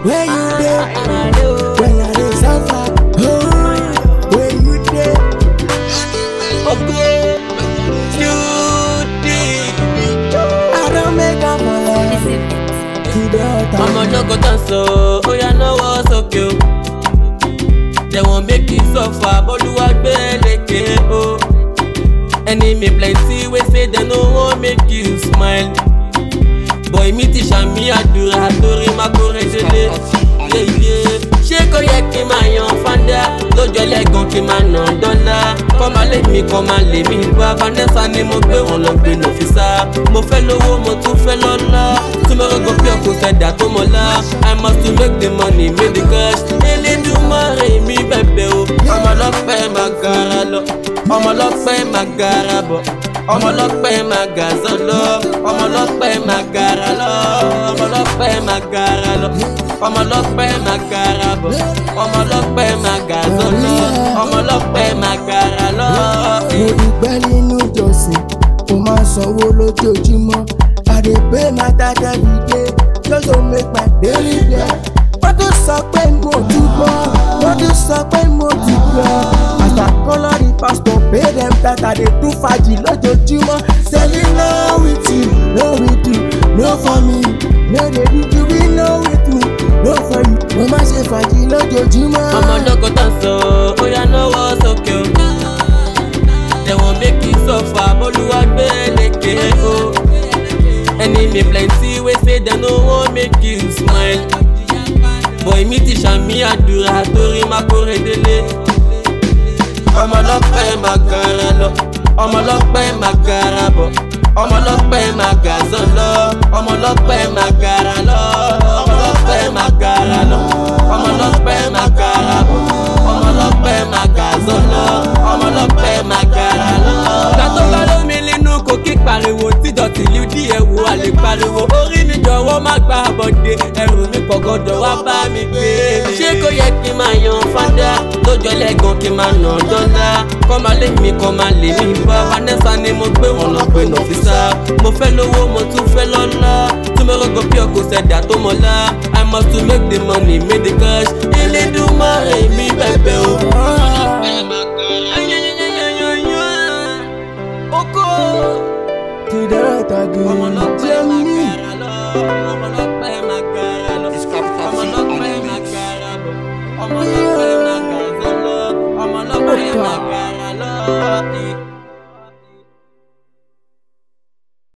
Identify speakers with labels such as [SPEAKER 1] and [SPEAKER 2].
[SPEAKER 1] Where you there? When I dey suffer, where you there?
[SPEAKER 2] Okay,
[SPEAKER 1] I don't make up for life.
[SPEAKER 2] I'ma no go dance so, oh yeah, no was okay. They won't make you suffer, but you are beleke oh. Enemy plenty, we say they no won't make you smile. Boy, me teach me adura, tori ma corrigele. Yeah yeah. Shake your yak in my young fanda, do your leg on ki man on dollar. Come and let me, ba Vanessa ni mo gbe won lo gbe no fisa. Mo fe lowo, mo tún fe lola. Tomorrow go pure ko se da to mola. I must to make the money, make the cash. Elédùmarè mi bẹ̀bẹ̀ o. Ọmọ lọ́pẹ́ ma gara lọ, ọmọ lọ́pẹ́ ma gara bọ̀. Ọmọ lọ́pẹ́ ma gazọ lọ, ọmọ lọ́pẹ́ ma gara lọ, ọmọ lọ́pẹ́ ma gara lọ, ọmọ lọ́pẹ́ ma gara bọ̀, ọmọ lọ́pẹ́ ma gazọ lọ, ọmọ lọ́pẹ́ ma gara lọ.
[SPEAKER 1] Mo dúpẹ́ nínú ìjọsìn, mo máa sanwó lójoojúmọ́. I dey pay my tithe every day, just to make my daily bread. Wọ́n tún sọ pé mo ti gbọ́, wọ́n tún sọ pé mo ti gbọ́. Àṣà kọ́lọ́rì pastor pay them that I dey do fàájì lójoojúmọ́. Say no with you, no with you, no for me. No dey do you, we no with me, no for you. Mo máa ṣe fàájì lójoojúmọ́.
[SPEAKER 2] Ọmọ lọ́kọ̀ tán sọ, ó yá náwó sókè o. They won't make you suffer, Boluwa gbeleke o. Enemy plenty, we say they no won't make you smile. Boy, me teach me adura, tori ma corrigele. Ọmọ lọ́pẹ́ ma gara lọ, ọmọ lọ́pẹ́ ma gara bọ̀, ọmọ lọ́pẹ́ ma gazọ lọ, ọmọ lọ́pẹ́ ma gara lọ, ọmọ lọ́pẹ́ ma gara lọ, ọmọ lọ́pẹ́ ma gara bọ̀, ọmọ lọ́pẹ́ ma gazọ lọ, ọmọ lọ́pẹ́ ma gara lọ. Kátó bá lómi nínú kò kí pariwo, tíjọ́tì lù díẹ̀ wo àlè pariwo. Orí mi jọ̀wọ́ má gbà bọ̀dé, ẹrù mi kọ̀gọ́dọ̀ wá bá mi gbé. Ṣé kò yẹ kí n máa yan fada? Lójọ́ lẹ́gàn kí n máa nà dọ́là. Kọ́ máa lé mi bá. Vanessa ni mo gbé wọn lọ gbé nà fi sá. Mo fẹ́ lówó, mo tún fẹ́ lọ́lá. Tomorrow go pure kò sẹ̀dá tó mọ̀lá. I must to make the money, make the cash. Elédùmarè mi bẹ̀bẹ̀ o. Oko. Ọmọ lọ́pẹ́ ma gara lọ, ọmọ lọ́pẹ́ ma gara lọ, ọmọ lọ́pẹ́ ma gara bọ̀, ọmọ lọ́pẹ́.